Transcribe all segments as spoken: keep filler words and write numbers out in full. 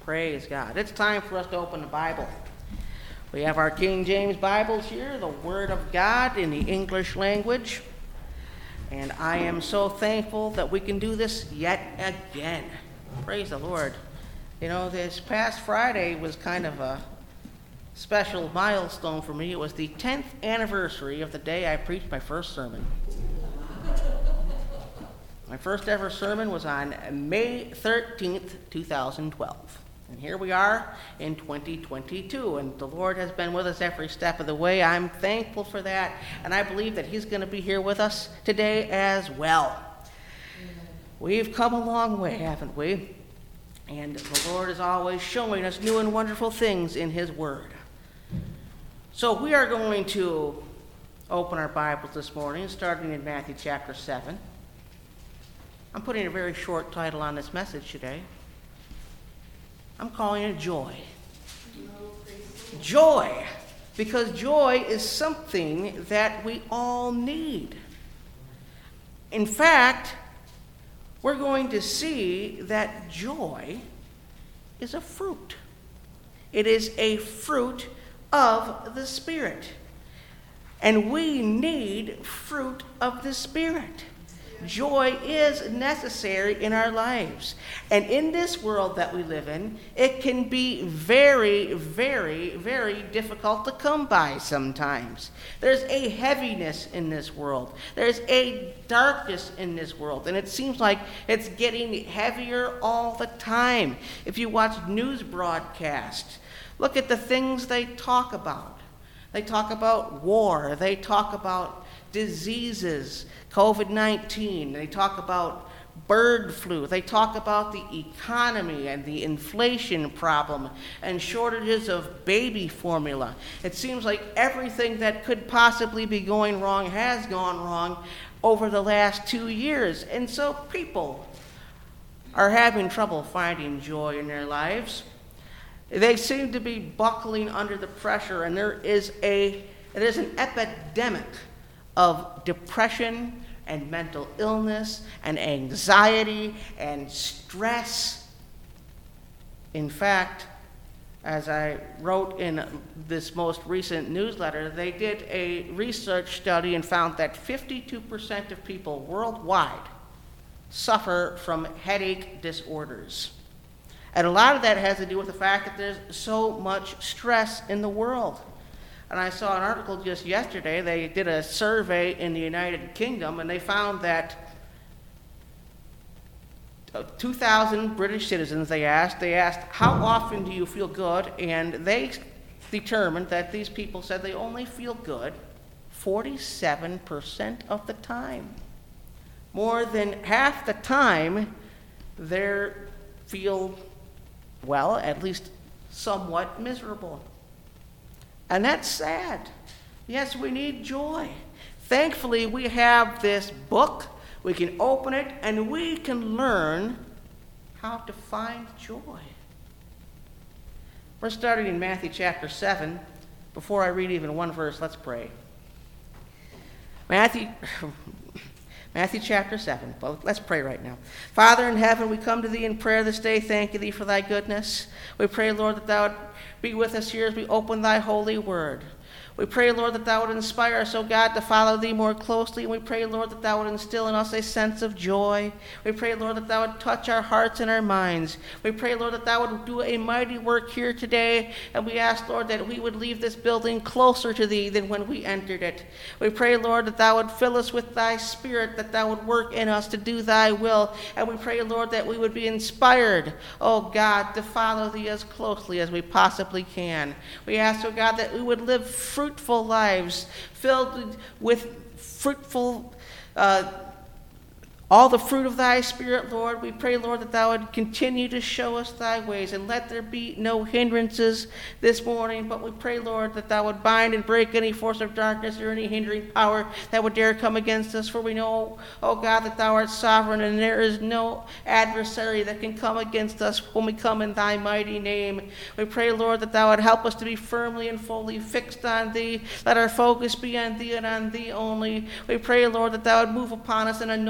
Praise God. It's time for us to open the Bible. We have our King James Bibles here, the Word of God in the English language. And I am so thankful that we can do this yet again. Praise the Lord. You know, this past Friday was kind of a special milestone for me. It was the tenth anniversary of the day I preached my first sermon. My first ever sermon was on May thirteenth, two thousand twelve. And here we are in twenty twenty-two, and the Lord has been with us every step of the way. I'm thankful for that, and I believe that He's going to be here with us today as well. We've come a long way, haven't we? And the Lord is always showing us new and wonderful things in His Word. So we are going to open our Bibles this morning, starting in Matthew chapter seven. I'm putting a very short title on this message today. I'm calling it Joy. Joy, because joy is something that we all need. In fact, we're going to see that joy is a fruit. It is a fruit of the Spirit. And we need fruit of the Spirit. Joy is necessary in our lives. And in this world that we live in, it can be very, very, very difficult to come by sometimes. There's a heaviness in this world. There's a darkness in this world. And it seems like it's getting heavier all the time. If you watch news broadcasts, look at the things they talk about. They talk about war. They talk about diseases, covid nineteen. They talk about bird flu. They talk about the economy and the inflation problem and shortages of baby formula. It seems like everything that could possibly be going wrong has gone wrong over the last two years. And so people are having trouble finding joy in their lives. They seem to be buckling under the pressure, and there is a there's an epidemic of depression and mental illness and anxiety and stress. In fact, as I wrote in this most recent newsletter, they did a research study and found that fifty-two percent of people worldwide suffer from headache disorders. And a lot of that has to do with the fact that there's so much stress in the world. And I saw an article just yesterday. They did a survey in the United Kingdom, and they found that two thousand British citizens, they asked, they asked, how often do you feel good? And they determined that these people said they only feel good forty-seven percent of the time. More than half the time, they feel, well, at least somewhat miserable. And that's sad. Yes, we need joy. Thankfully, we have this book. We can open it, and we can learn how to find joy. We're starting in Matthew chapter seven. Before I read even one verse, let's pray. Matthew, Matthew chapter seven. Well, let's pray right now. Father in heaven, we come to Thee in prayer this day, thanking Thee for Thy goodness. We pray, Lord, that Thou would be with us here as we open Thy holy word. We pray, Lord, that Thou would inspire us, O God, to follow Thee more closely. And we pray, Lord, that Thou would instill in us a sense of joy. We pray, Lord, that Thou would touch our hearts and our minds. We pray, Lord, that Thou would do a mighty work here today. And we ask, Lord, that we would leave this building closer to Thee than when we entered it. We pray, Lord, that Thou would fill us with Thy Spirit, that Thou would work in us to do Thy will. And we pray, Lord, that we would be inspired, O God, to follow Thee as closely as we possibly can. We ask, O God, that we would live fruitful lives filled with fruitful uh, all the fruit of Thy Spirit, Lord. We pray, Lord, that Thou would continue to show us Thy ways, and let there be no hindrances this morning. But we pray, Lord, that Thou would bind and break any force of darkness or any hindering power that would dare come against us. For we know, oh God, that Thou art sovereign, and there is no adversary that can come against us when we come in Thy mighty name. We pray, Lord, that Thou would help us to be firmly and fully fixed on Thee. Let our focus be on Thee and on Thee only. We pray, Lord, that Thou would move upon us and anoint our hearts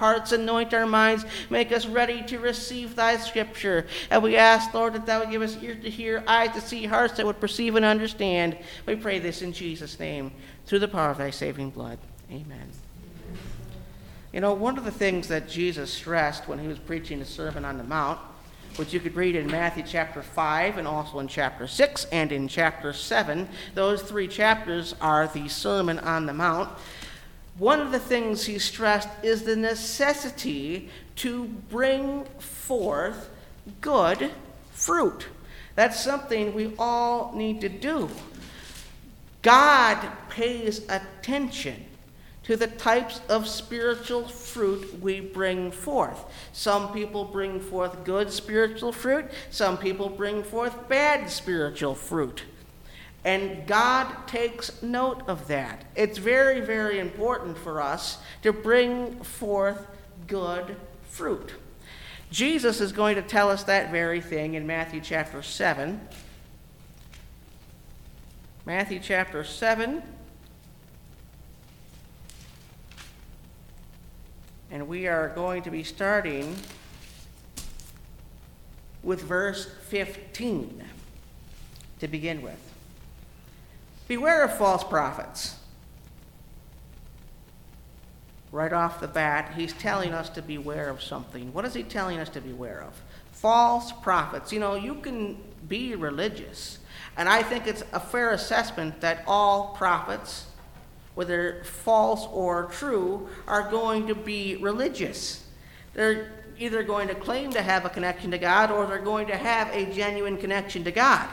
hearts, anoint our minds, make us ready to receive thy scripture. And we ask, Lord, that thou would give us ears to hear, eyes to see, hearts that would perceive and understand. We pray this in Jesus' name, through the power of thy saving blood. Amen. You know, one of the things that Jesus stressed when he was preaching the Sermon on the Mount, which you could read in Matthew chapter five and also in chapter six and in chapter seven. Those three chapters are the Sermon on the Mount. One of the things he stressed is the necessity to bring forth good fruit. That's something we all need to do. God pays attention to the types of spiritual fruit we bring forth. Some people bring forth good spiritual fruit. Some people bring forth bad spiritual fruit. And God takes note of that. It's very, very important for us to bring forth good fruit. Jesus is going to tell us that very thing in Matthew chapter seven. Matthew chapter seven. And we are going to be starting with verse fifteen to begin with. Beware of false prophets. Right off the bat, he's telling us to beware of something. What is he telling us to beware of? False prophets. You know, you can be religious, and I think it's a fair assessment that all prophets, whether false or true, are going to be religious. They're either going to claim to have a connection to God, or they're going to have a genuine connection to God.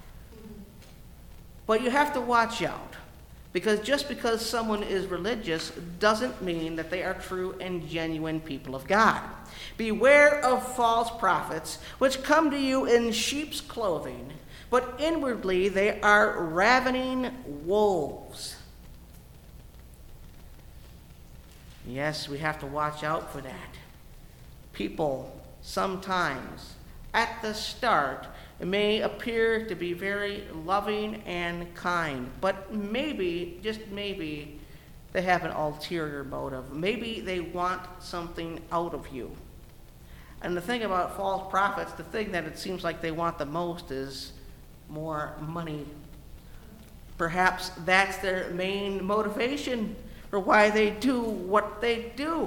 But you have to watch out, because just because someone is religious doesn't mean that they are true and genuine people of God. Beware of false prophets, which come to you in sheep's clothing, but inwardly they are ravening wolves. Yes, we have to watch out for that. People sometimes, at the start, may appear to be very loving and kind, but maybe, just maybe, they have an ulterior motive. Maybe they want something out of you. And the thing about false prophets, the thing that it seems like they want the most is more money. Perhaps that's their main motivation for why they do what they do.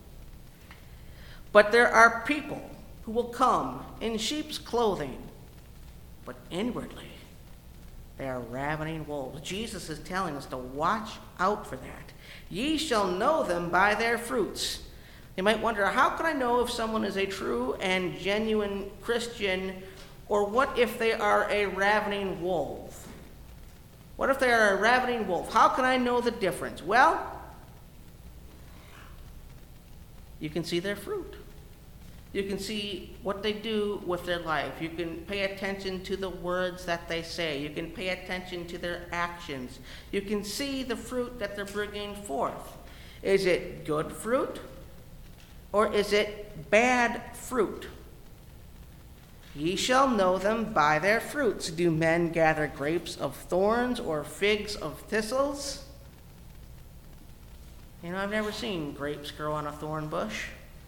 But there are people who will come in sheep's clothing, but inwardly they are ravening wolves. Jesus is telling us to watch out for that. Ye shall know them by their fruits. You might wonder, how can I know if someone is a true and genuine Christian, or what if they are a ravening wolf? What if they are a ravening wolf? How can I know the difference? Well, you can see their fruit. You can see what they do with their life. You can pay attention to the words that they say. You can pay attention to their actions. You can see the fruit that they're bringing forth. Is it good fruit, or is it bad fruit? Ye shall know them by their fruits. Do men gather grapes of thorns or figs of thistles? You know, I've never seen grapes grow on a thorn bush.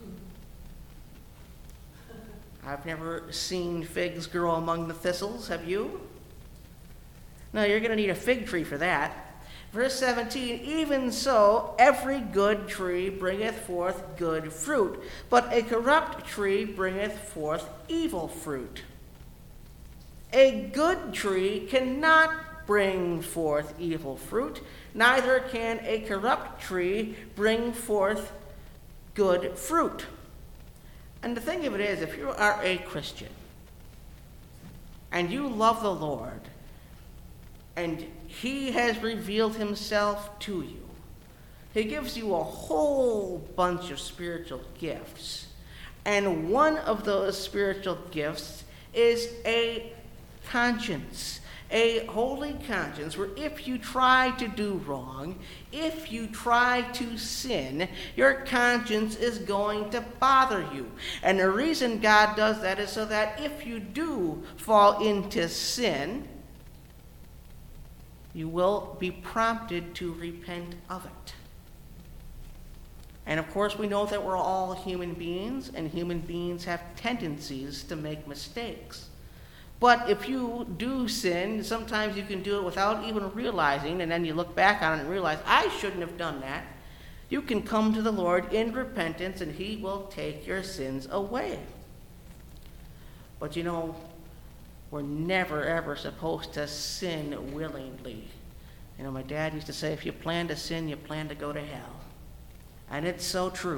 I've never seen figs grow among the thistles. Have you? No, you're going to need a fig tree for that. Verse seventeen, even so, every good tree bringeth forth good fruit, but a corrupt tree bringeth forth evil fruit. A good tree cannot bring forth evil fruit, neither can a corrupt tree bring forth good fruit. And the thing of it is, if you are a Christian and you love the Lord and he has revealed himself to you, he gives you a whole bunch of spiritual gifts. And one of those spiritual gifts is a conscience, a holy conscience, where if you try to do wrong, if you try to sin, your conscience is going to bother you. And the reason God does that is so that if you do fall into sin, you will be prompted to repent of it. And of course, we know that we're all human beings, and human beings have tendencies to make mistakes. But if you do sin, sometimes you can do it without even realizing, and then you look back on it and realize, I shouldn't have done that. You can come to the Lord in repentance, and he will take your sins away. But you know, we're never, ever supposed to sin willingly. You know, my dad used to say, if you plan to sin, you plan to go to hell. And it's so true.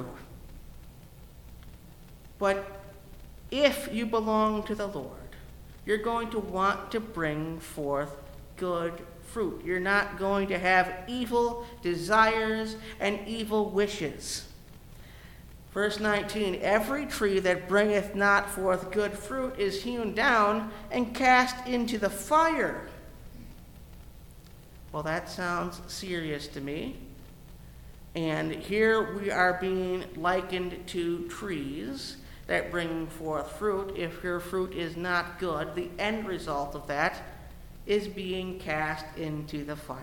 But if you belong to the Lord, you're going to want to bring forth good fruit. You're not going to have evil desires and evil wishes. Verse nineteen, every tree that bringeth not forth good fruit is hewn down and cast into the fire. Well, that sounds serious to me. And here we are being likened to trees that bring forth fruit. If your fruit is not good, the end result of that is being cast into the fire.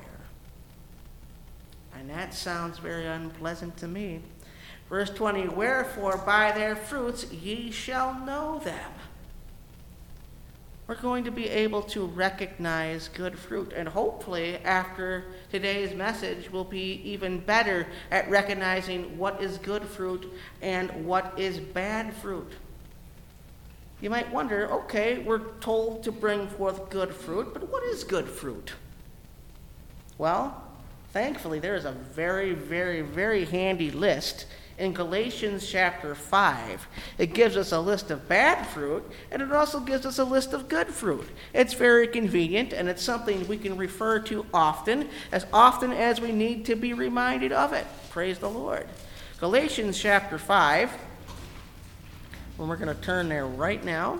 And that sounds very unpleasant to me. Verse twenty, wherefore by their fruits ye shall know them. We're going to be able to recognize good fruit, and hopefully after today's message we'll be even better at recognizing what is good fruit and what is bad fruit. You might wonder, okay, we're told to bring forth good fruit, but what is good fruit? Well, thankfully there is a very, very, very handy list in Galatians chapter five. It gives us a list of bad fruit, and it also gives us a list of good fruit. It's very convenient, and it's something we can refer to often, as often as we need to be reminded of it. Praise the Lord. Galatians chapter five, and we're going to turn there right now.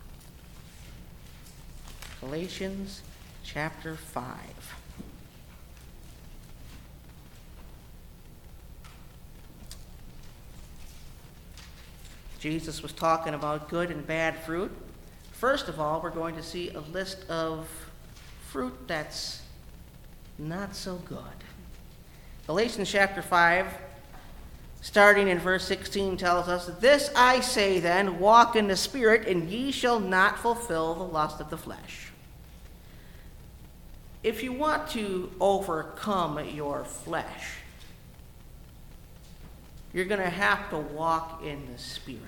Galatians chapter five. Jesus was talking about good and bad fruit. First of all, we're going to see a list of fruit that's not so good. Galatians chapter five, starting in verse sixteen, tells us, this I say then, walk in the Spirit, and ye shall not fulfill the lust of the flesh. If you want to overcome your flesh, you're going to have to walk in the Spirit.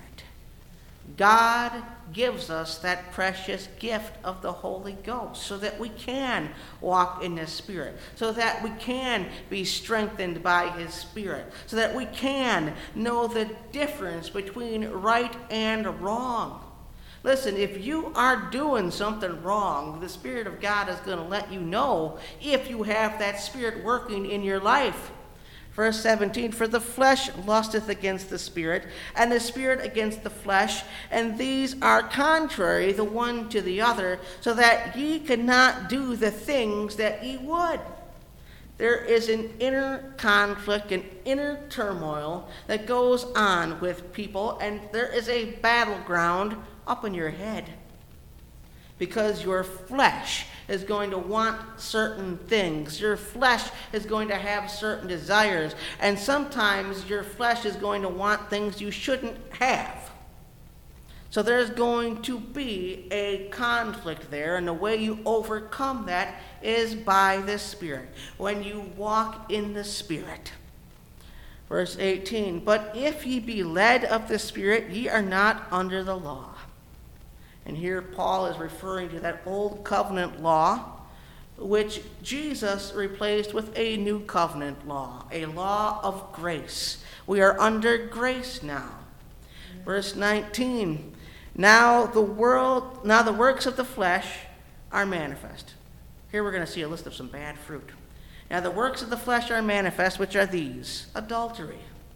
God gives us that precious gift of the Holy Ghost so that we can walk in the Spirit, so that we can be strengthened by His Spirit, so that we can know the difference between right and wrong. Listen, if you are doing something wrong, the Spirit of God is going to let you know if you have that Spirit working in your life. Verse seventeen, for the flesh lusteth against the Spirit, and the Spirit against the flesh, and these are contrary the one to the other, so that ye cannot do the things that ye would. There is an inner conflict, an inner turmoil that goes on with people, and there is a battleground up in your head. Because your flesh is going to want certain things. Your flesh is going to have certain desires. And sometimes your flesh is going to want things you shouldn't have. So there's going to be a conflict there. And the way you overcome that is by the Spirit. When you walk in the Spirit. Verse eighteen, but if ye be led of the Spirit, ye are not under the law. And here Paul is referring to that old covenant law, which Jesus replaced with a new covenant law, a law of grace. We are under grace now. Verse nineteen, now the world, now the works of the flesh are manifest. Here we're going to see a list of some bad fruit. Now the works of the flesh are manifest, which are these: adultery.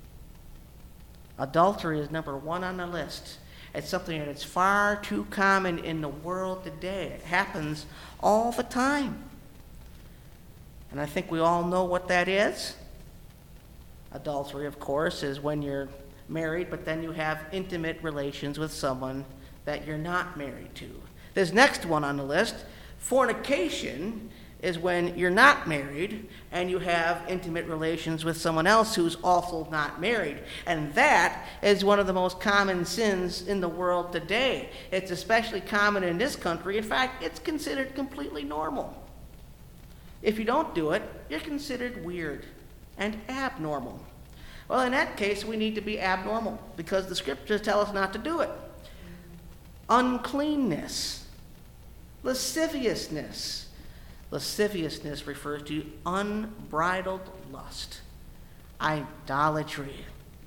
Adultery is number one on the list. It's something that is far too common in the world today. It happens all the time. And I think we all know what that is. Adultery, of course, is when you're married, but then you have intimate relations with someone that you're not married to. This next one on the list, fornication, is when you're not married and you have intimate relations with someone else who's also not married. And that is one of the most common sins in the world today. It's especially common in this country. In fact, it's considered completely normal. If you don't do it, you're considered weird and abnormal. Well, in that case, we need to be abnormal because the scriptures tell us not to do it. Uncleanness, lasciviousness. Lasciviousness refers to unbridled lust, idolatry.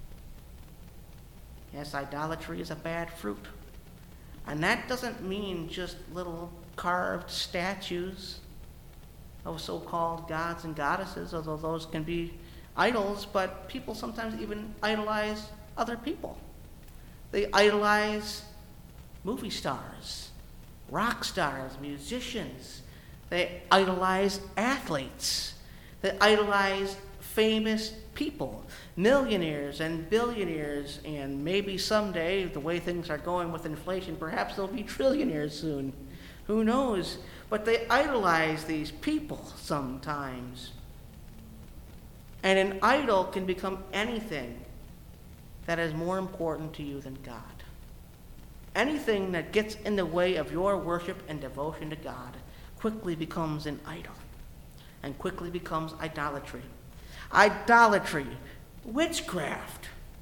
Yes, idolatry is a bad fruit. And that doesn't mean just little carved statues of so-called gods and goddesses, although those can be idols, but people sometimes even idolize other people. They idolize movie stars, rock stars, musicians. They idolize athletes. They idolize famous people, millionaires and billionaires, and maybe someday, the way things are going with inflation, perhaps they'll be trillionaires soon. Who knows? But they idolize these people sometimes. And an idol can become anything that is more important to you than God. Anything that gets in the way of your worship and devotion to God quickly becomes an idol and quickly becomes idolatry. Idolatry, witchcraft.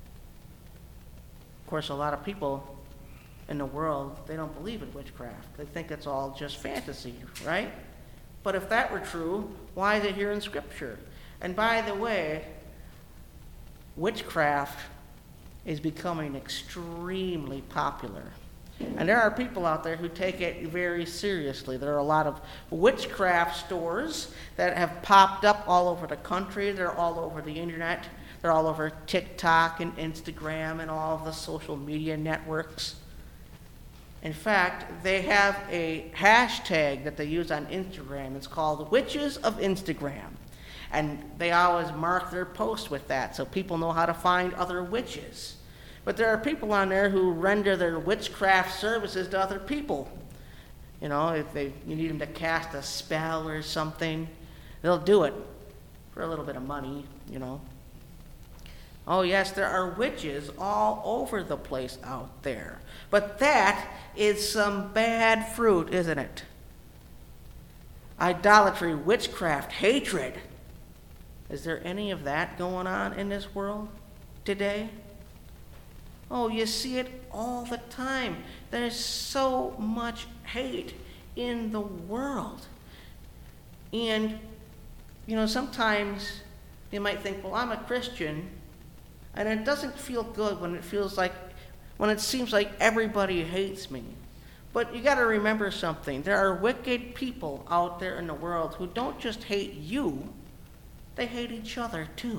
Of course, a lot of people in the world, they don't believe in witchcraft. They think it's all just fantasy, right? But if that were true, why is it here in Scripture? And by the way, witchcraft is becoming extremely popular. And there are people out there who take it very seriously. There are a lot of witchcraft stores that have popped up all over the country. They're all over the internet. They're all over TikTok and Instagram and all of the social media networks. In fact, they have a hashtag that they use on Instagram. It's called Witches of Instagram. And they always mark their posts with that so people know how to find other witches. But there are people on there who render their witchcraft services to other people. You know, if they you need them to cast a spell or something, they'll do it for a little bit of money, you know. Oh yes, there are witches all over the place out there. But that is some bad fruit, isn't it? Idolatry, witchcraft, hatred. Is there any of that going on in this world today? Oh, you see it all the time. There's so much hate in the world. And, you know, sometimes you might think, well, I'm a Christian, and it doesn't feel good when it feels like, when it seems like everybody hates me. But you got to remember something. There are wicked people out there in the world who don't just hate you, they hate each other too.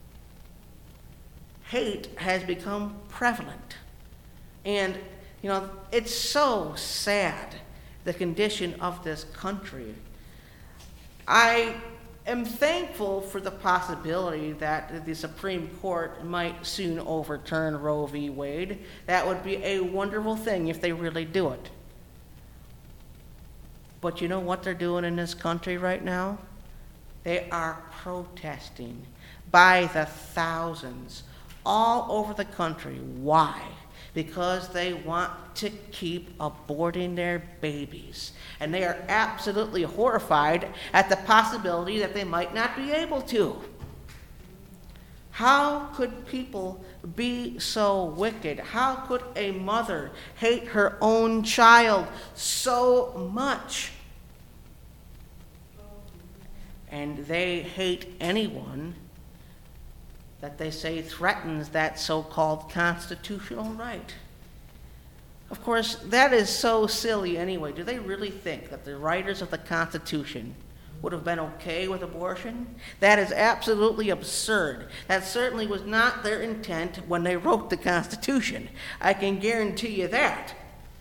Hate has become prevalent. And, you know, it's so sad, the condition of this country. I am thankful for the possibility that the Supreme Court might soon overturn Roe v. Wade. That would be a wonderful thing if they really do it. But you know what they're doing in this country right now? They are protesting by the thousands all over the country. Why? Because they want to keep aborting their babies. And they are absolutely horrified at the possibility that they might not be able to. How could people be so wicked? How could a mother hate her own child so much? And they hate anyone that they say threatens that so-called constitutional right. Of course, that is so silly anyway. Do they really think that the writers of the Constitution would have been okay with abortion? That is absolutely absurd. That certainly was not their intent when they wrote the Constitution. I can guarantee you that.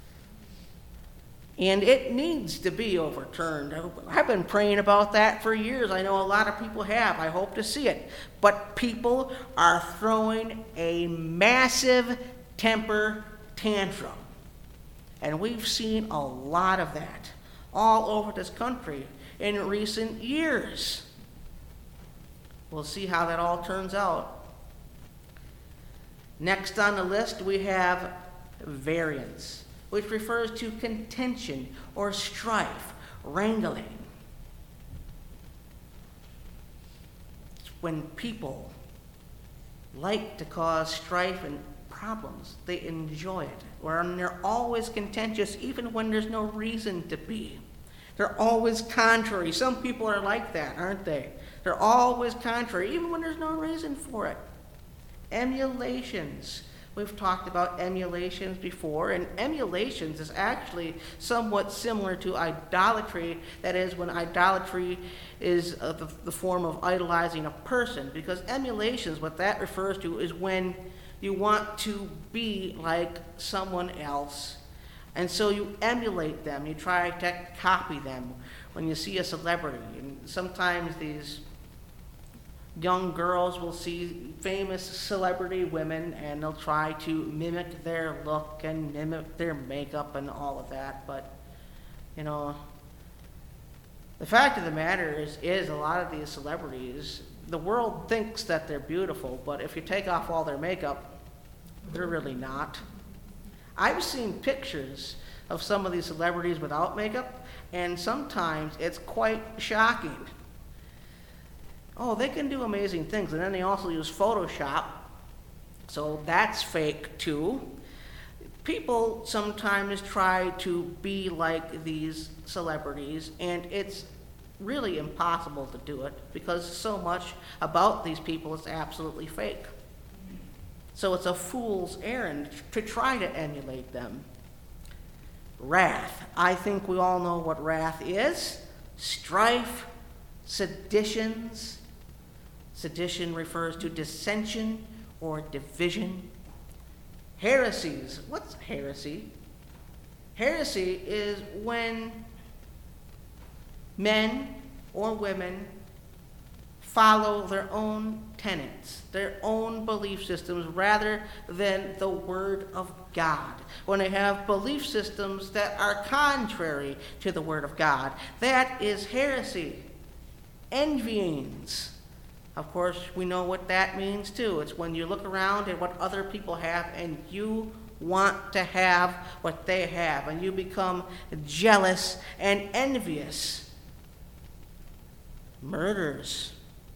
And it needs to be overturned. I've been praying about that for years. I know a lot of people have. I hope to see it. But people are throwing a massive temper tantrum. And we've seen a lot of that all over this country in recent years. We'll see how that all turns out. Next on the list, we have variance, which refers to contention or strife, wrangling. It's when people like to cause strife and problems. They enjoy it. When they're always contentious, even when there's no reason to be. They're always contrary. Some people are like that, aren't they? They're always contrary, even when there's no reason for it. Emulations. We've talked about emulations before, and emulations is actually somewhat similar to idolatry. That is, when idolatry is uh, the, the form of idolizing a person, because emulations, what that refers to is when you want to be like someone else, and so you emulate them. You try to copy them when you see a celebrity. And sometimes these young girls will see famous celebrity women, and they'll try to mimic their look and mimic their makeup and all of that. But, you know, the fact of the matter is, is a lot of these celebrities, the world thinks that they're beautiful, but if you take off all their makeup, they're really not. I've seen pictures of some of these celebrities without makeup, and sometimes it's quite shocking. Oh, they can do amazing things, and then they also use Photoshop, so that's fake too. People sometimes try to be like these celebrities, and it's really impossible to do it because so much about these people is absolutely fake. So it's a fool's errand to try to emulate them. Wrath. I think we all know what wrath is. Strife, seditions. Sedition refers to dissension or division. Heresies. What's heresy? Heresy is when men or women follow their own tenets, their own belief systems, rather than the Word of God. When they have belief systems that are contrary to the Word of God, that is heresy. Envyings. Of course, we know what that means too. It's when you look around at what other people have and you want to have what they have, and you become jealous and envious. Murders.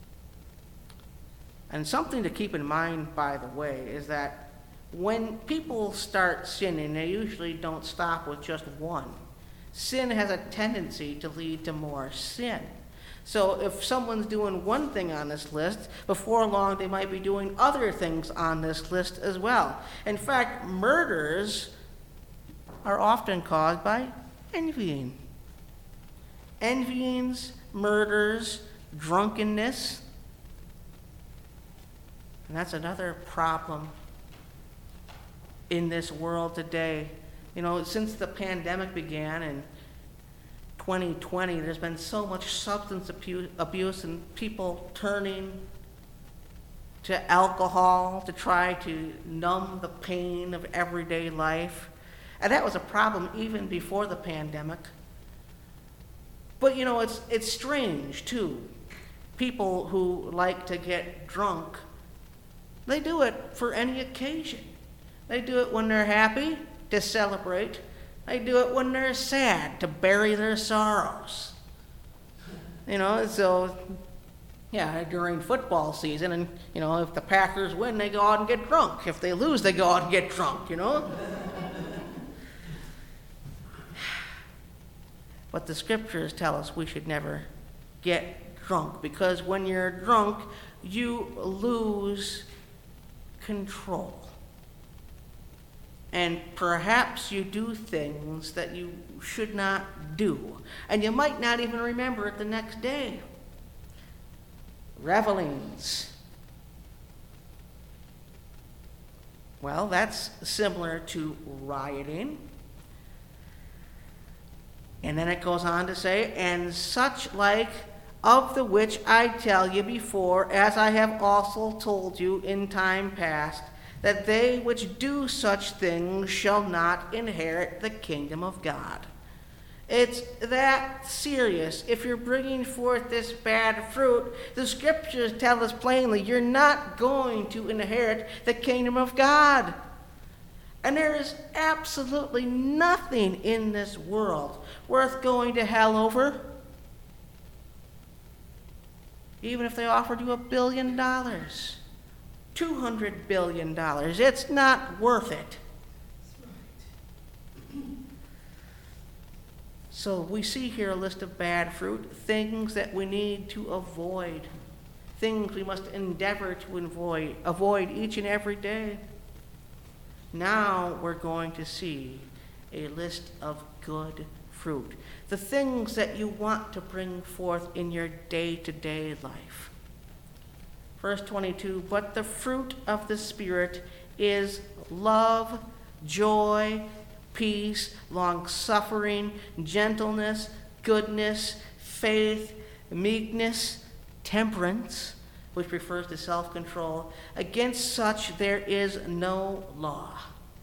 And something to keep in mind, by the way, is that when people start sinning, they usually don't stop with just one. Sin has a tendency to lead to more sin. So if someone's doing one thing on this list, before long they might be doing other things on this list as well. In fact, murders are often caused by envying. Envyings, murders, drunkenness. And that's another problem in this world today. You know, since the pandemic began in twenty twenty, there's been so much substance abuse and people turning to alcohol to try to numb the pain of everyday life. And that was a problem even before the pandemic. But, you know, it's it's strange, too. People who like to get drunk, they do it for any occasion. They do it when they're happy, to celebrate. They do it when they're sad, to bury their sorrows. You know, so, yeah, during football season, and, you know, if the Packers win, they go out and get drunk. If they lose, they go out and get drunk, you know? But the scriptures tell us we should never get drunk, because when you're drunk, you lose control. And perhaps you do things that you should not do. And you might not even remember it the next day. Revelings. Well, that's similar to rioting. And then it goes on to say, and such like of the which I tell you before, as I have also told you in time past, that they which do such things shall not inherit the kingdom of God. It's that serious. If you're bringing forth this bad fruit, the scriptures tell us plainly you're not going to inherit the kingdom of God. And there is absolutely nothing in this world worth going to hell over. Even if they offered you a billion dollars, two hundred billion dollars, it's not worth it. So we see here a list of bad fruit, things that we need to avoid, things we must endeavor to avoid, avoid each and every day. Now we're going to see a list of good fruit, the things that you want to bring forth in your day-to-day life. Verse twenty-two, but the fruit of the Spirit is love, joy, peace, long-suffering, gentleness, goodness, faith, meekness, temperance, which refers to self-control. Against such there is no law.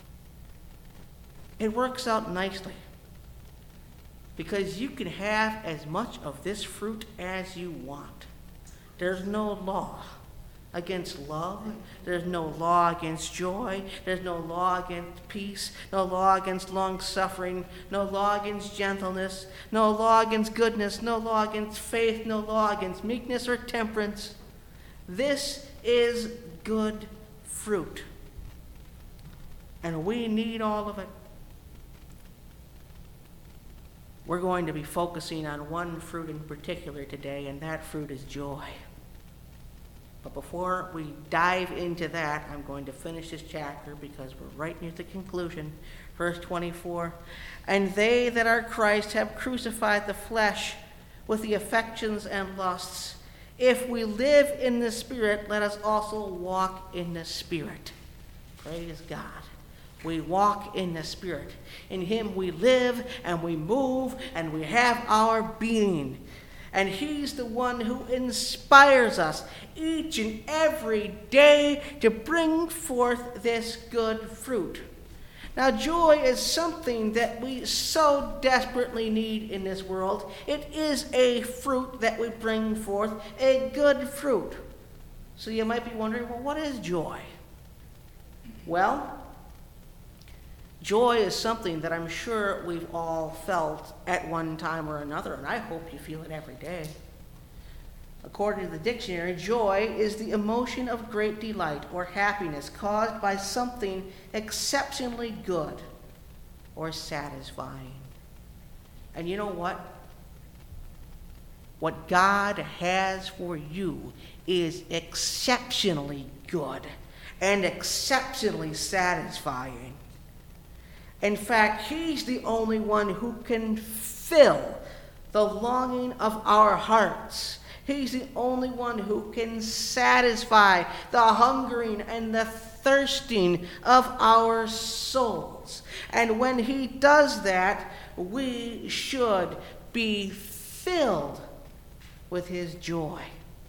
It works out nicely because you can have as much of this fruit as you want. There's no law against love. There's no law against joy. There's no law against peace. No law against long-suffering. No law against gentleness. No law against goodness. No law against faith. No law against meekness or temperance. This is good fruit. And we need all of it. We're going to be focusing on one fruit in particular today, and that fruit is joy. But before we dive into that, I'm going to finish this chapter because we're right near the conclusion. Verse twenty-four, and they that are Christ have crucified the flesh with the affections and lusts. If we live in the Spirit, let us also walk in the Spirit. Praise God. We walk in the Spirit. In Him we live and we move and we have our being. And He's the one who inspires us each and every day to bring forth this good fruit. Now, joy is something that we so desperately need in this world. It is a fruit that we bring forth, a good fruit. So you might be wondering, well, what is joy? Well, joy is something that I'm sure we've all felt at one time or another, and I hope you feel it every day. According to the dictionary, joy is the emotion of great delight or happiness caused by something exceptionally good or satisfying. And you know what? What God has for you is exceptionally good and exceptionally satisfying. In fact, He's the only one who can fill the longing of our hearts. He's the only one who can satisfy the hungering and the thirsting of our souls. And when He does that, we should be filled with His joy.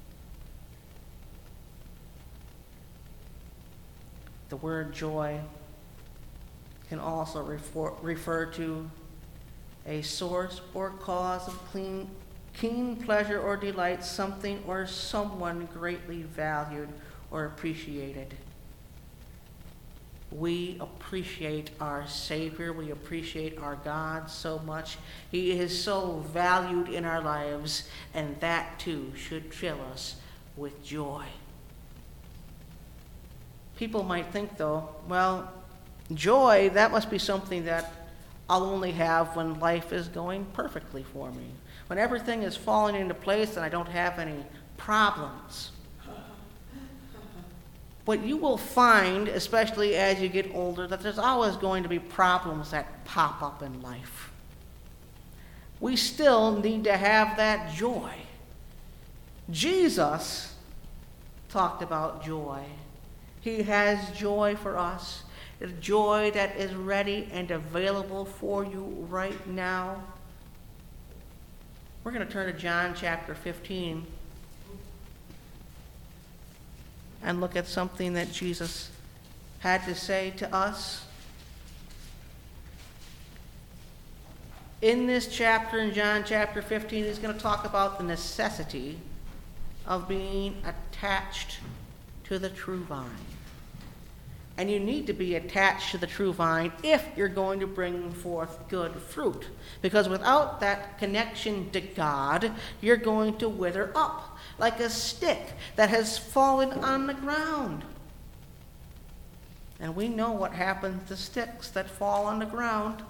The word joy can also refer, refer to a source or cause of clean, keen pleasure or delight, something or someone greatly valued or appreciated. We appreciate our Savior. We appreciate our God so much. He is so valued in our lives, and that too should fill us with joy. People might think, though, well, joy, that must be something that I'll only have when life is going perfectly for me, when everything is falling into place and I don't have any problems. But you will find, especially as you get older, that there's always going to be problems that pop up in life. We still need to have that joy. Jesus talked about joy. He has joy for us. A joy that is ready and available for you right now. We're going to turn to John chapter fifteen and look at something that Jesus had to say to us. In this chapter, in John chapter fifteen, he's going to talk about the necessity of being attached to the true vine. And you need to be attached to the true vine if you're going to bring forth good fruit. Because without that connection to God, you're going to wither up like a stick that has fallen on the ground. And we know what happens to sticks that fall on the ground.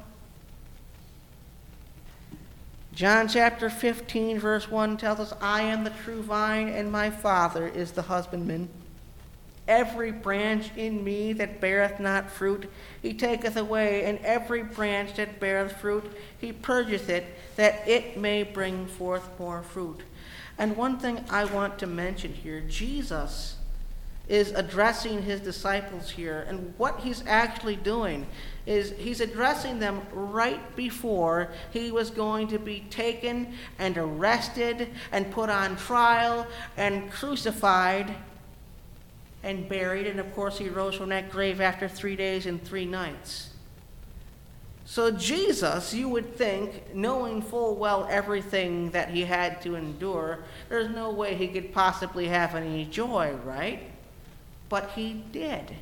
John chapter fifteen, verse one tells us, I am the true vine, and my Father is the husbandman. Every branch in me that beareth not fruit, he taketh away, and every branch that beareth fruit, he purgeth it, that it may bring forth more fruit. And one thing I want to mention here, Jesus is addressing his disciples here, and what he's actually doing is he's addressing them right before he was going to be taken and arrested and put on trial and crucified and buried, and of course he rose from that grave after three days and three nights. So Jesus, you would think, knowing full well everything that he had to endure, there's no way he could possibly have any joy, right? But he did.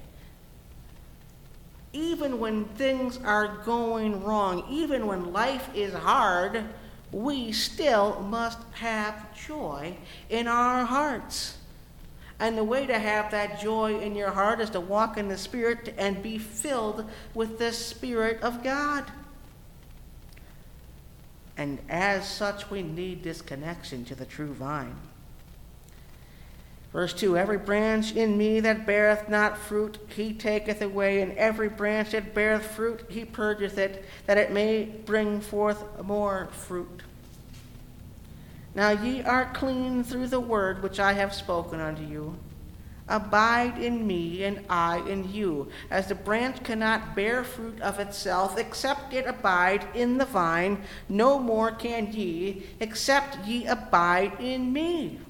Even when things are going wrong, even when life is hard, we still must have joy in our hearts. And the way to have that joy in your heart is to walk in the Spirit and be filled with the Spirit of God. And as such, we need this connection to the true vine. Verse two, every branch in me that beareth not fruit, he taketh away, and every branch that beareth fruit, he purgeth it, that it may bring forth more fruit. Now ye are clean through the word which I have spoken unto you. Abide in me, and I in you. As the branch cannot bear fruit of itself, except it abide in the vine, no more can ye, except ye abide in me.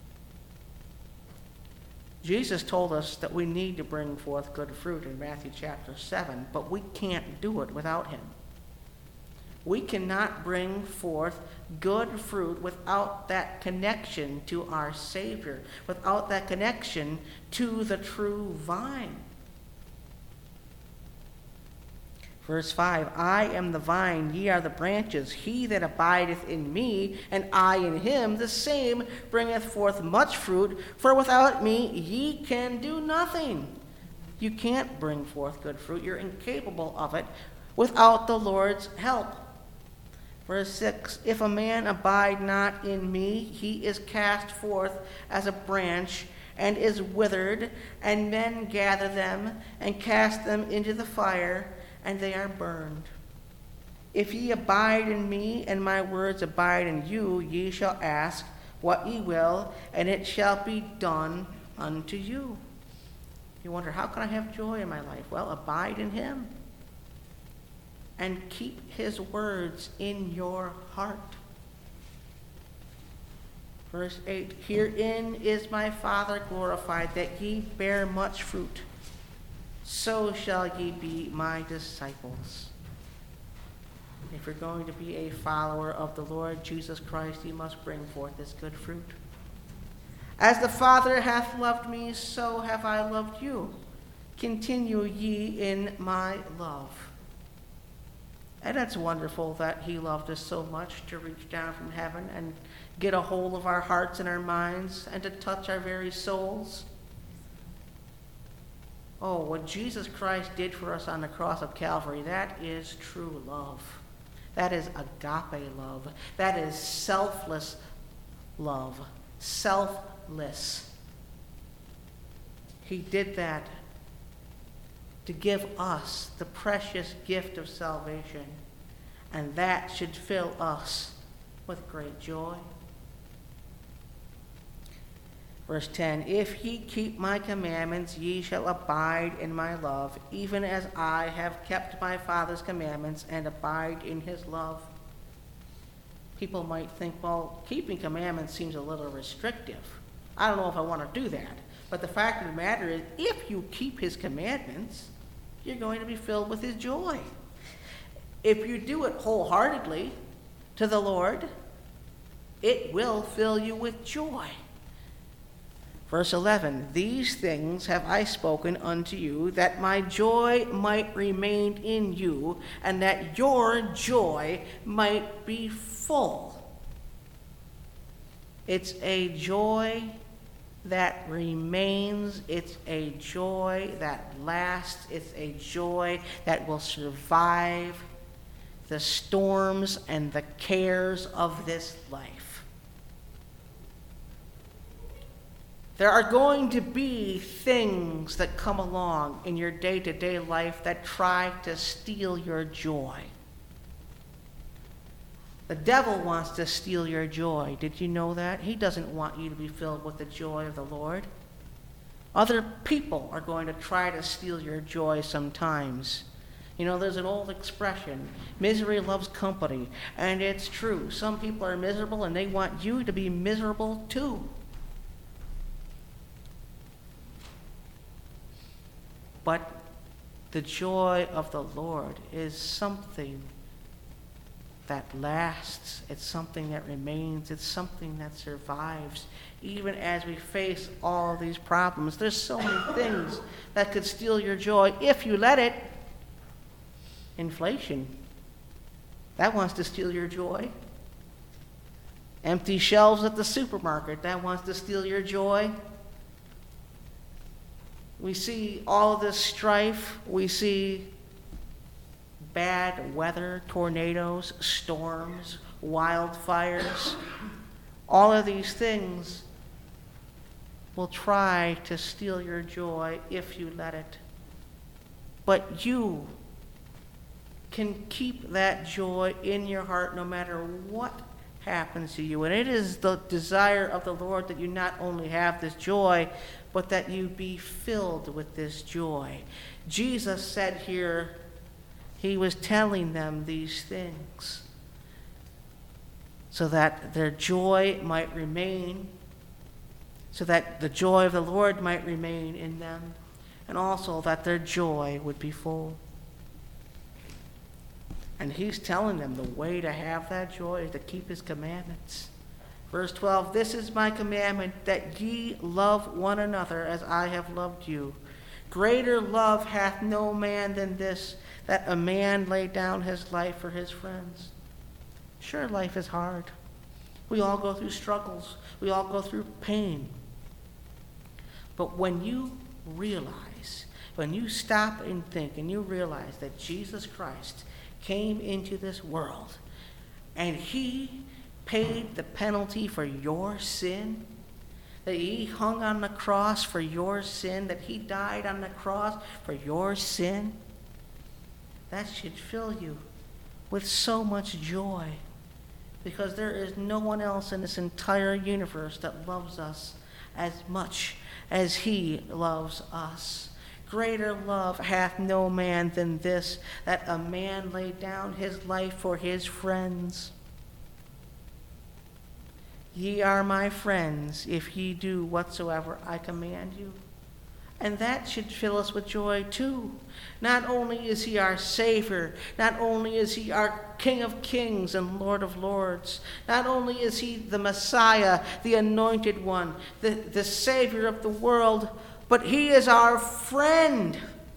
Jesus told us that we need to bring forth good fruit in Matthew chapter seven, but we can't do it without him. We cannot bring forth good fruit without that connection to our Savior, without that connection to the true vine. Verse five, I am the vine, ye are the branches. He that abideth in me, and I in him, the same bringeth forth much fruit, for without me ye can do nothing. You can't bring forth good fruit. You're incapable of it without the Lord's help. Verse six, if a man abide not in me, he is cast forth as a branch and is withered, and men gather them and cast them into the fire, and they are burned. If ye abide in me, and my words abide in you, ye shall ask what ye will, and it shall be done unto you. You wonder, how can I have joy in my life? Well, abide in him. And keep his words in your heart. Verse eight, herein is my Father glorified, that ye bear much fruit. So shall ye be my disciples. If you're going to be a follower of the Lord Jesus Christ, you must bring forth this good fruit. As the Father hath loved me, so have I loved you. Continue ye in my love. And it's wonderful that he loved us so much to reach down from heaven and get a hold of our hearts and our minds and to touch our very souls. Oh, what Jesus Christ did for us on the cross of Calvary, that is true love. That is agape love. That is selfless love. Selfless. He did that to give us the precious gift of salvation, and that should fill us with great joy. Verse ten, if ye keep my commandments, ye shall abide in my love, even as I have kept my Father's commandments and abide in his love. People might think, well, keeping commandments seems a little restrictive. I don't know if I want to do that. But the fact of the matter is, if you keep his commandments, you're going to be filled with his joy. If you do it wholeheartedly to the Lord, it will fill you with joy. Verse eleven, these things have I spoken unto you, that my joy might remain in you, and that your joy might be full. It's a joy that remains. It's a joy that lasts. It's a joy that will survive the storms and the cares of this life. There are going to be things that come along in your day-to-day life that try to steal your joy. The devil wants to steal your joy. Did you know that? He doesn't want you to be filled with the joy of the Lord. Other people are going to try to steal your joy sometimes. You know, there's an old expression, misery loves company, and it's true. Some people are miserable and they want you to be miserable too. But the joy of the Lord is something that lasts. It's something that remains. It's something that survives. Even as we face all these problems, there's so many things that could steal your joy if you let it. Inflation, that wants to steal your joy. Empty shelves at the supermarket, that wants to steal your joy. We see all of this strife. We see bad weather, tornadoes, storms, wildfires. All of these things will try to steal your joy if you let it. But you can keep that joy in your heart no matter what happens to you. And it is the desire of the Lord that you not only have this joy, but that you be filled with this joy. Jesus said here, he was telling them these things so that their joy might remain, so that the joy of the Lord might remain in them, and also that their joy would be full. And he's telling them the way to have that joy is to keep his commandments. Verse twelve, this is my commandment, that ye love one another as I have loved you. Greater love hath no man than this, that a man lay down his life for his friends. Sure, life is hard. We all go through struggles. We all go through pain. But when you realize, when you stop and think and you realize that Jesus Christ came into this world and he paid the penalty for your sin, that he hung on the cross for your sin, that he died on the cross for your sin, that should fill you with so much joy, because there is no one else in this entire universe that loves us as much as he loves us. Greater love hath no man than this, that a man lay down his life for his friends. Ye are my friends, if ye do whatsoever I command you. And that should fill us with joy too. Not only is he our Savior, not only is he our King of Kings and Lord of Lords, not only is he the Messiah, the Anointed One, the, the Savior of the world, but he is our friend.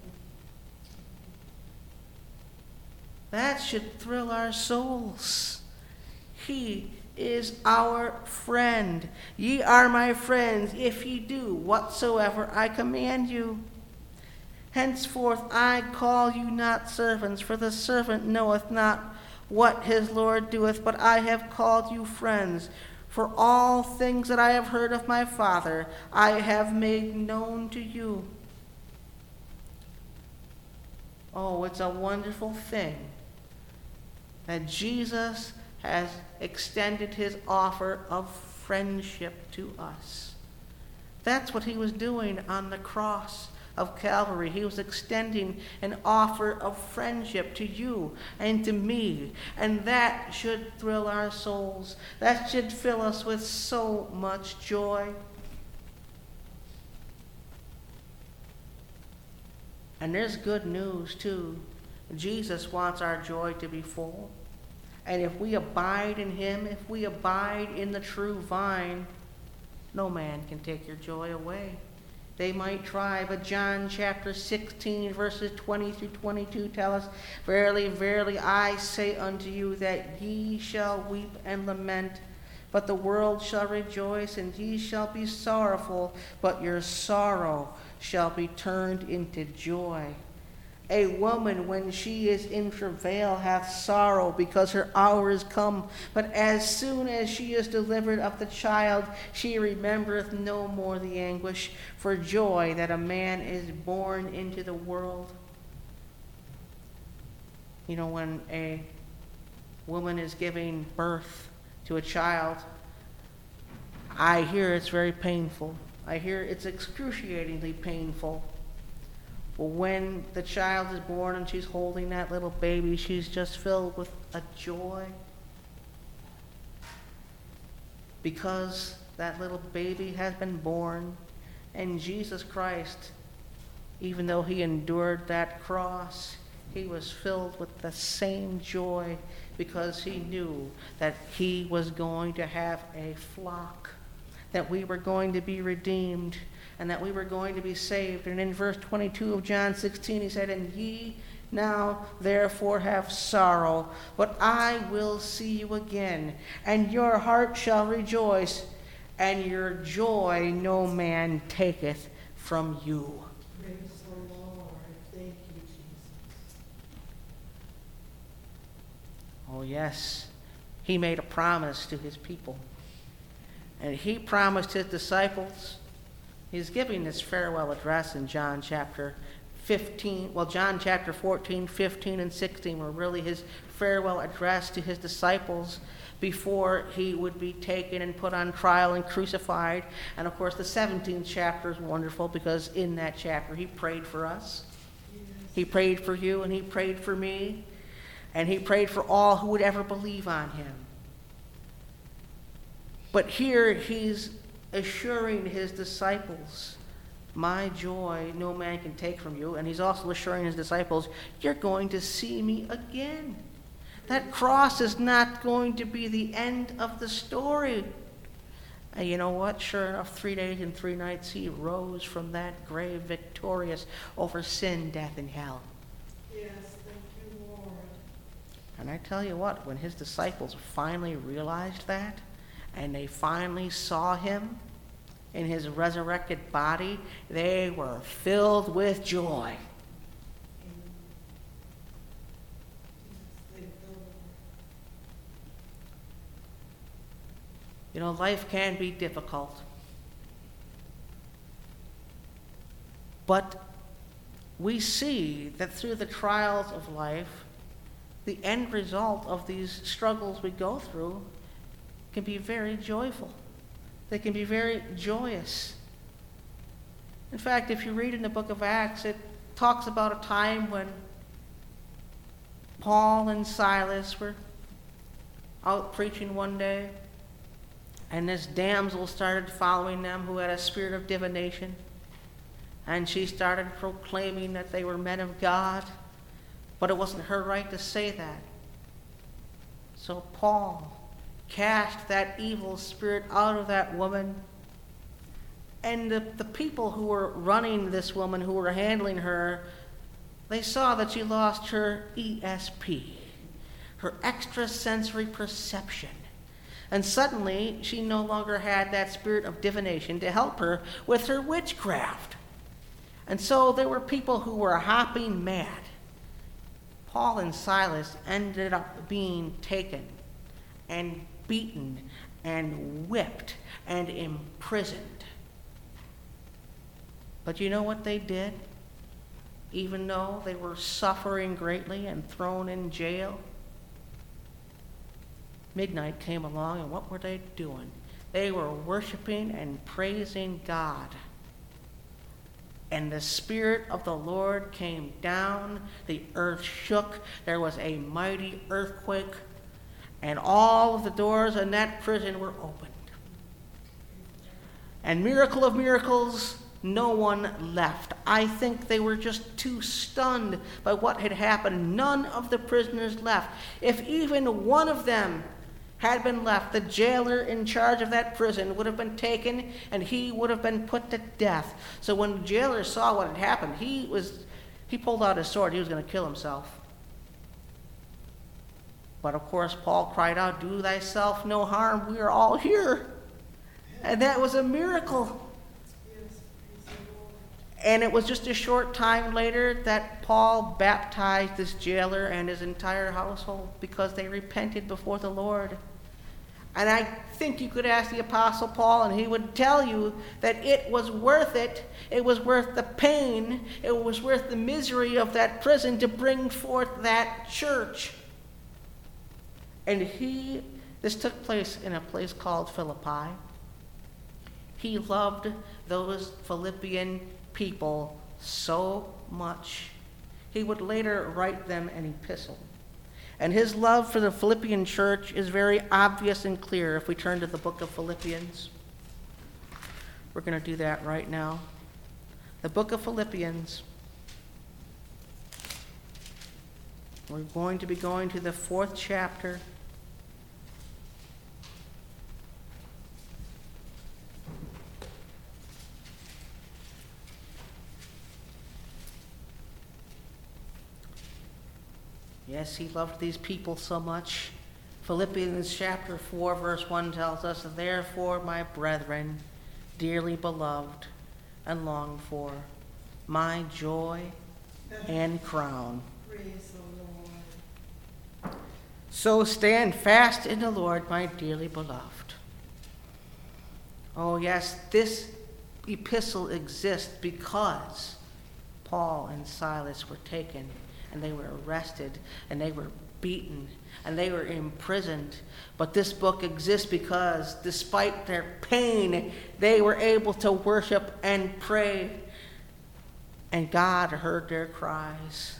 That should thrill our souls. He is our friend. Ye are my friends, if ye do whatsoever I command you. Henceforth I call you not servants, for the servant knoweth not what his Lord doeth, but I have called you friends. For all things that I have heard of my Father, I have made known to you. Oh, it's a wonderful thing that Jesus has extended his offer of friendship to us. That's what he was doing on the cross of Calvary. He was extending an offer of friendship to you and to me, and that should thrill our souls. That should fill us with so much joy. And there's good news too. Jesus wants our joy to be full. And if we abide in him, if we abide in the true vine, no man can take your joy away. They might try, but John chapter sixteen, verses twenty through twenty-two tell us, Verily, verily, I say unto you that ye shall weep and lament, but the world shall rejoice, and ye shall be sorrowful, but your sorrow shall be turned into joy. A woman, when she is in travail, hath sorrow, because her hour is come. But as soon as she is delivered of the child, she remembereth no more the anguish for joy that a man is born into the world. You know, when a woman is giving birth to a child, I hear it's very painful. I hear it's excruciatingly painful. But when the child is born and she's holding that little baby, she's just filled with a joy. Because that little baby has been born, and Jesus Christ, even though he endured that cross, he was filled with the same joy, because he knew that he was going to have a flock, that we were going to be redeemed, and that we were going to be saved. And in verse twenty-two of John sixteen, he said, And ye now therefore have sorrow, but I will see you again, and your heart shall rejoice, and your joy no man taketh from you. Praise the Lord. Thank you, Jesus. Oh yes, he made a promise to his people. And he promised his disciples. He's giving this farewell address in John chapter fifteen. Well, John chapter fourteen, fifteen, and sixteen were really his farewell address to his disciples before he would be taken and put on trial and crucified. And of course, the seventeenth chapter is wonderful, because in that chapter he prayed for us. Yes. He prayed for you, and he prayed for me, and he prayed for all who would ever believe on him. But here he's assuring his disciples, my joy no man can take from you. And he's also assuring his disciples, you're going to see me again. That cross is not going to be the end of the story. And you know what? Sure enough, three days and three nights he rose from that grave victorious over sin, death, and hell. Yes, thank you, Lord. And I tell you what, when his disciples finally realized that, and they finally saw him in his resurrected body, they were filled with joy. You know, life can be difficult. But we see that through the trials of life, the end result of these struggles we go through can be very joyful. They can be very joyous. In fact, if you read in the book of Acts, it talks about a time when Paul and Silas were out preaching one day, and this damsel started following them who had a spirit of divination, and she started proclaiming that they were men of God, but it wasn't her right to say that. So Paul cast that evil spirit out of that woman, and the, the people who were running this woman, who were handling her, they saw that she lost her E S P, her extrasensory perception. And suddenly, she no longer had that spirit of divination to help her with her witchcraft. And so there were people who were hopping mad. Paul and Silas ended up being taken and beaten and whipped and imprisoned. But you know what they did? Even though they were suffering greatly and thrown in jail, midnight came along, and what were they doing? They were worshiping and praising God. And the Spirit of the Lord came down, the earth shook, there was a mighty earthquake, and all of the doors in that prison were opened. And miracle of miracles, no one left. I think they were just too stunned by what had happened. None of the prisoners left. If even one of them had been left, the jailer in charge of that prison would have been taken and he would have been put to death. So when the jailer saw what had happened, he was he pulled out his sword. He was going to kill himself. But of course, Paul cried out, "Do thyself no harm. We are all here." And that was a miracle. And it was just a short time later that Paul baptized this jailer and his entire household because they repented before the Lord. And I think you could ask the Apostle Paul, and he would tell you that it was worth it. It was worth the pain. It was worth the misery of that prison to bring forth that church. And he, this took place in a place called Philippi. He loved those Philippian people so much. He would later write them an epistle. And his love for the Philippian church is very obvious and clear if we turn to the book of Philippians. We're going to do that right now. The book of Philippians. We're going to be going to the fourth chapter. Yes, he loved these people so much. Philippians chapter four, verse one tells us, "Therefore, my brethren, dearly beloved and longed for, my joy and crown. Praise the Lord. So stand fast in the Lord, my dearly beloved." Oh yes, this epistle exists because Paul and Silas were taken, and they were arrested, and they were beaten, and they were imprisoned. But this book exists because despite their pain, they were able to worship and pray, and God heard their cries.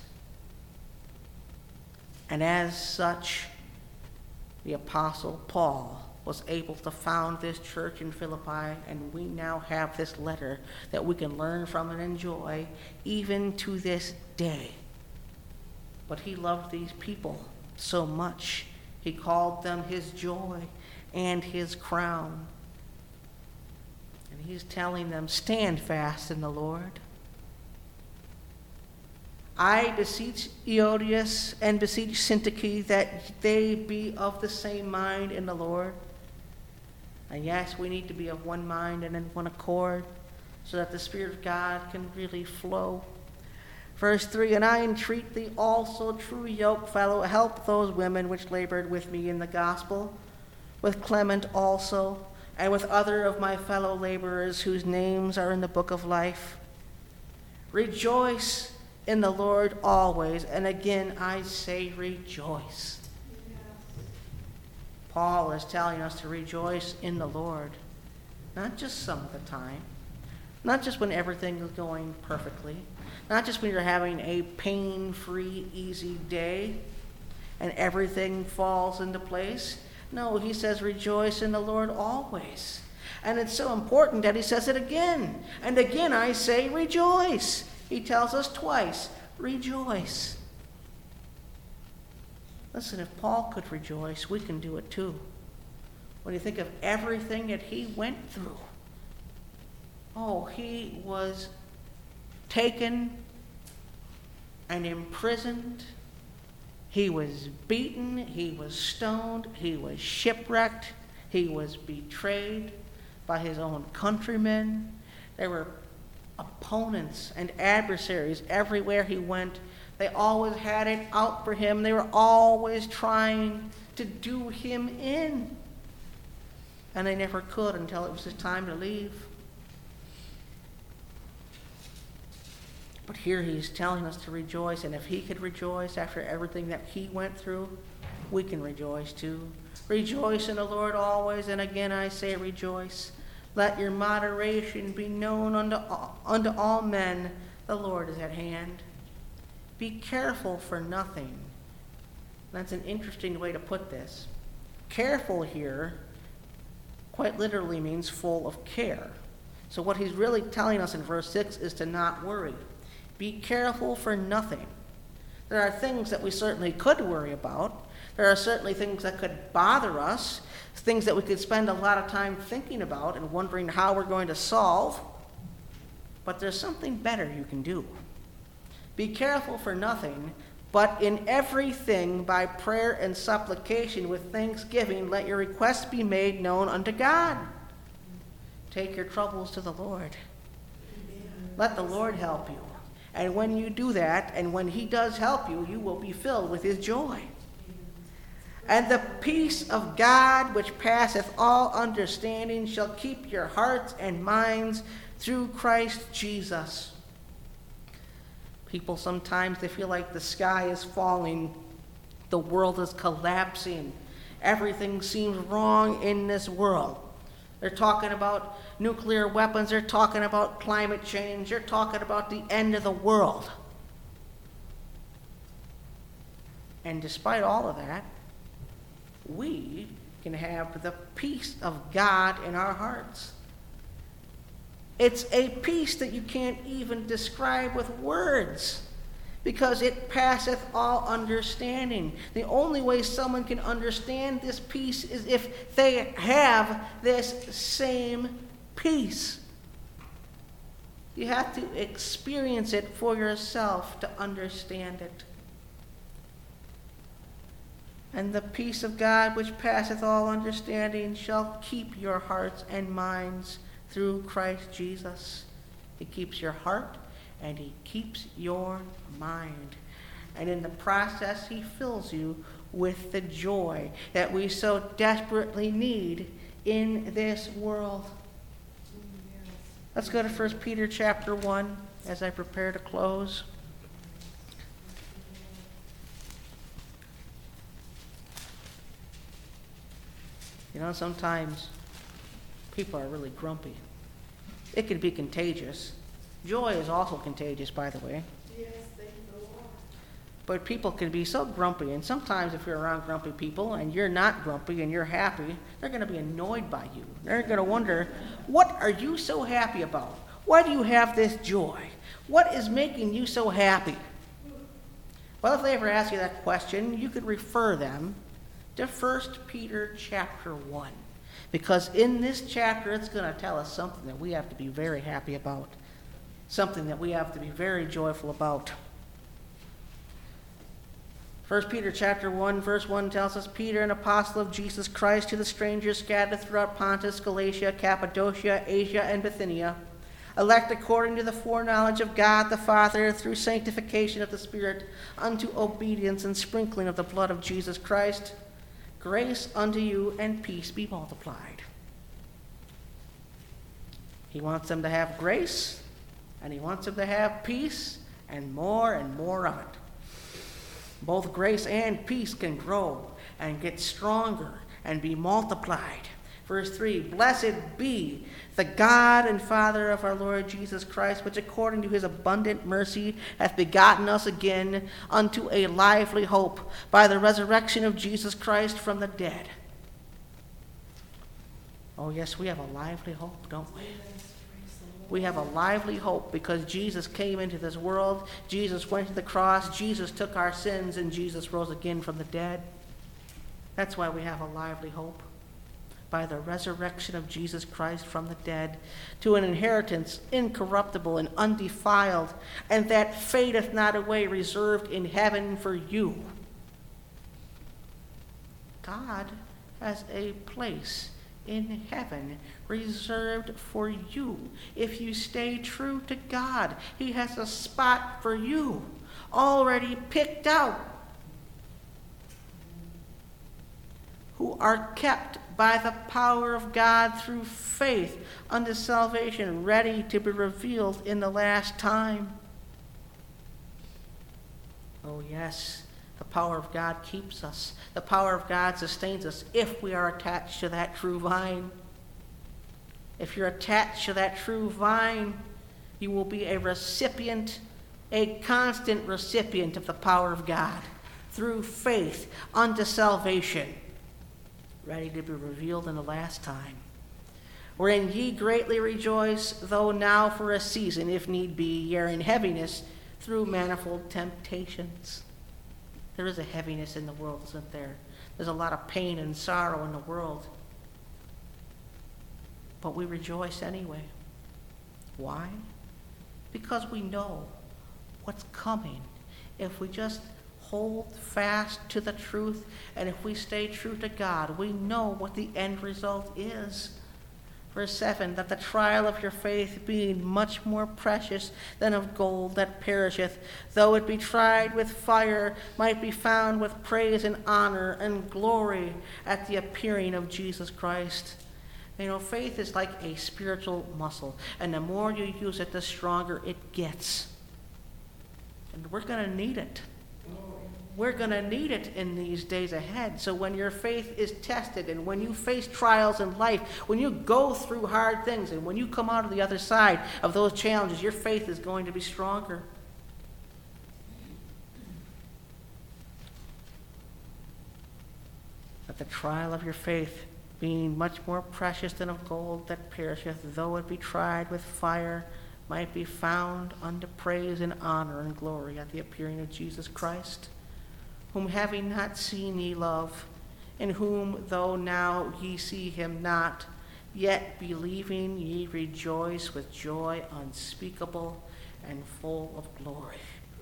And as such, the Apostle Paul was able to found this church in Philippi, and we now have this letter that we can learn from and enjoy even to this day. But he loved these people so much, he called them his joy and his crown. And he's telling them, stand fast in the Lord. I beseech Euodias and beseech Syntyche that they be of the same mind in the Lord. And yes, we need to be of one mind and in one accord so that the Spirit of God can really flow. Verse three, "And I entreat thee also, true yoke fellow, help those women which labored with me in the gospel, with Clement also, and with other of my fellow laborers whose names are in the book of life. Rejoice in the Lord always." And again I say rejoice. Yes. Paul is telling us to rejoice in the Lord, not just some of the time, not just when everything is going perfectly, not just when you're having a pain-free, easy day and everything falls into place. No, he says rejoice in the Lord always. And it's so important that he says it again. And again I say rejoice. He tells us twice, rejoice. Listen, if Paul could rejoice, we can do it too. When you think of everything that he went through. Oh, he was taken and imprisoned. He was beaten. He was stoned. He was shipwrecked. He was betrayed by his own countrymen. There were opponents and adversaries everywhere he went. They always had it out for him. They were always trying to do him in. And they never could until it was his time to leave. But here he's telling us to rejoice, and if he could rejoice after everything that he went through, we can rejoice too. Rejoice in the Lord always, and again I say rejoice. Let your moderation be known unto all, unto all men. The Lord is at hand. Be careful for nothing. That's an interesting way to put this. Careful here quite literally means full of care. So what he's really telling us in verse six is to not worry. Be careful for nothing. There are things that we certainly could worry about. There are certainly things that could bother us, things that we could spend a lot of time thinking about and wondering how we're going to solve. But there's something better you can do. Be careful for nothing, but in everything by prayer and supplication with thanksgiving let your requests be made known unto God. Take your troubles to the Lord. Let the Lord help you. And when you do that, and when he does help you, you will be filled with his joy. And the peace of God, which passeth all understanding, shall keep your hearts and minds through Christ Jesus. People sometimes, they feel like the sky is falling, the world is collapsing, everything seems wrong in this world. They're talking about nuclear weapons, they're talking about climate change, they're talking about the end of the world. And despite all of that, we can have the peace of God in our hearts. It's a peace that you can't even describe with words, because it passeth all understanding. The only way someone can understand this peace is if they have this same peace. You have to experience it for yourself to understand it. And the peace of God, which passeth all understanding, shall keep your hearts and minds through Christ Jesus. He keeps your heart and he keeps your mind. And in the process, he fills you with the joy that we so desperately need in this world. Let's go to First Peter chapter one as I prepare to close. You know, sometimes people are really grumpy. It can be contagious. Joy is also contagious, by the way. Yes, thank the Lord. But people can be so grumpy, and sometimes if you're around grumpy people and you're not grumpy and you're happy, they're going to be annoyed by you. They're going to wonder, what are you so happy about? Why do you have this joy? What is making you so happy? Well, if they ever ask you that question, you could refer them to First Peter chapter one. Because in this chapter, it's going to tell us something that we have to be very happy about. Something that we have to be very joyful about. First Peter chapter one, verse one tells us, Peter, an apostle of Jesus Christ, to the strangers scattered throughout Pontus, Galatia, Cappadocia, Asia, and Bithynia, elect according to the foreknowledge of God the Father, through sanctification of the Spirit, unto obedience and sprinkling of the blood of Jesus Christ, grace unto you and peace be multiplied. He wants them to have grace, and he wants them to have peace, and more and more of it. Both grace and peace can grow and get stronger and be multiplied. Verse three, blessed be the God and Father of our Lord Jesus Christ, which according to his abundant mercy hath begotten us again unto a lively hope by the resurrection of Jesus Christ from the dead. Oh yes, we have a lively hope, don't we? We have a lively hope because Jesus came into this world, Jesus went to the cross, Jesus took our sins, and Jesus rose again from the dead. That's why we have a lively hope. By the resurrection of Jesus Christ from the dead, to an inheritance incorruptible and undefiled, and that fadeth not away, reserved in heaven for you. God has a place in heaven reserved for you. If you stay true to God, he has a spot for you already picked out, who are kept by the power of God through faith unto salvation, ready to be revealed in the last time. Oh yes, the power of God keeps us. The power of God sustains us if we are attached to that true vine. If you're attached to that true vine, you will be a recipient, a constant recipient of the power of God through faith unto salvation, ready to be revealed in the last time. wherein ye greatly rejoice, though now for a season, if need be, ye are in heaviness through manifold temptations. There is a heaviness in the world, isn't there? There's a lot of pain and sorrow in the world. But we rejoice anyway. Why? Because we know what's coming. If we just hold fast to the truth, and if we stay true to God, we know what the end result is. Verse seven, that the trial of your faith, being much more precious than of gold that perisheth, though it be tried with fire, might be found with praise and honor and glory at the appearing of Jesus Christ. You know, faith is like a spiritual muscle, and the more you use it, the stronger it gets. And we're going to need it. We're going to need it in these days ahead. So when your faith is tested, and when you face trials in life, when you go through hard things, and when you come out of the other side of those challenges, your faith is going to be stronger. But the trial of your faith, being much more precious than of gold that perisheth, though it be tried with fire, might be found unto praise and honor and glory at the appearing of Jesus Christ, whom having not seen ye love, in whom though now ye see him not, yet believing ye rejoice with joy unspeakable and full of glory.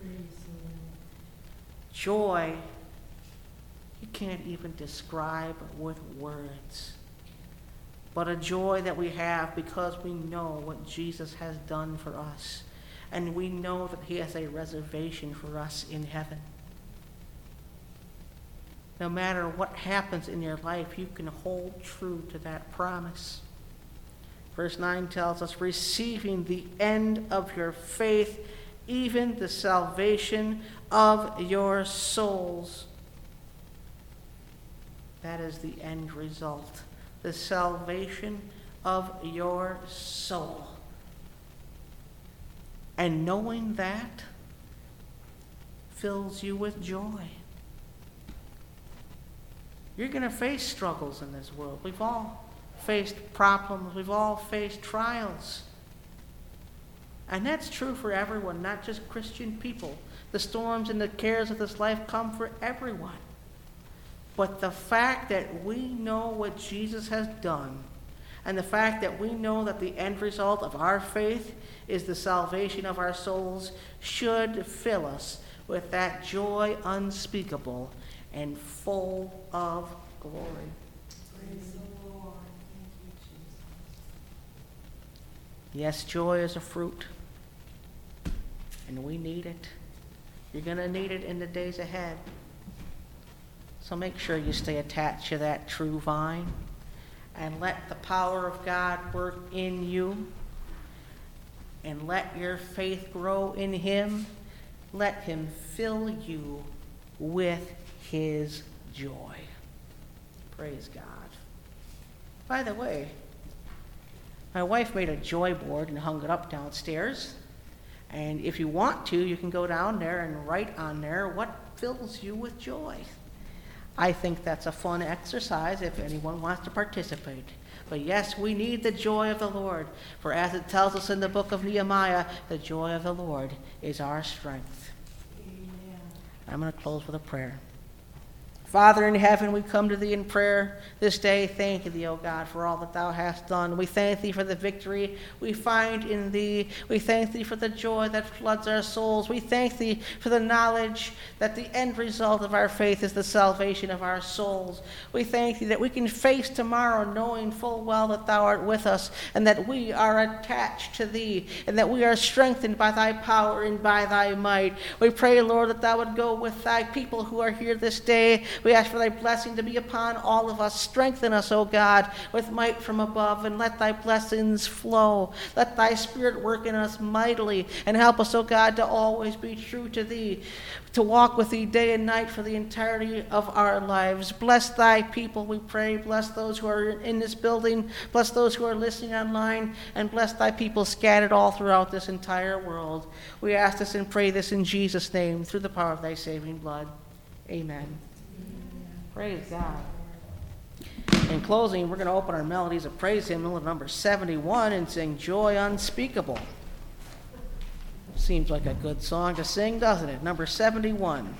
Joy you can't even describe with words, but a joy that we have because we know what Jesus has done for us, and we know that he has a reservation for us in heaven. No matter what happens in your life, you can hold true to that promise. Verse nine tells us, receiving the end of your faith, even the salvation of your souls. That is the end result, the salvation of your soul. And knowing that fills you with joy. You're going to face struggles in this world. We've all faced problems. We've all faced trials. And that's true for everyone, not just Christian people. The storms and the cares of this life come for everyone. But the fact that we know what Jesus has done, and the fact that we know that the end result of our faith is the salvation of our souls, should fill us with that joy unspeakable and full of glory. Praise the Lord. Thank you, Jesus. Yes, joy is a fruit, and we need it. You're going to need it in the days ahead. So make sure you stay attached to that true vine, and let the power of God work in you, and let your faith grow in him. Let him fill you with his joy. Praise God. By the way, my wife made a joy board and hung it up downstairs. And if you want to, you can go down there and write on there what fills you with joy. I think that's a fun exercise if anyone wants to participate. But yes, we need the joy of the Lord. For as it tells us in the book of Nehemiah, the joy of the Lord is our strength. Amen. I'm going to close with a prayer. Father in heaven, we come to thee in prayer this day, thanking thee, O God, for all that thou hast done. We thank thee for the victory we find in thee. We thank thee for the joy that floods our souls. We thank thee for the knowledge that the end result of our faith is the salvation of our souls. We thank thee that we can face tomorrow knowing full well that thou art with us, and that we are attached to thee, and that we are strengthened by thy power and by thy might. We pray, Lord, that thou would go with thy people who are here this day. We ask for thy blessing to be upon all of us. Strengthen us, O God, with might from above, and let thy blessings flow. Let thy Spirit work in us mightily, and help us, O God, to always be true to thee, to walk with thee day and night for the entirety of our lives. Bless thy people, we pray. Bless those who are in this building. Bless those who are listening online, and bless thy people scattered all throughout this entire world. We ask this and pray this in Jesus' name, through the power of thy saving blood. Amen. Praise God. In closing, we're going to open our Melodies of Praise hymnal at number seventy-one and sing Joy Unspeakable. Seems like a good song to sing, doesn't it? Number seventy-one.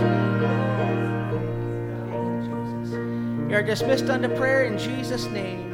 Dismissed unto prayer in Jesus' name.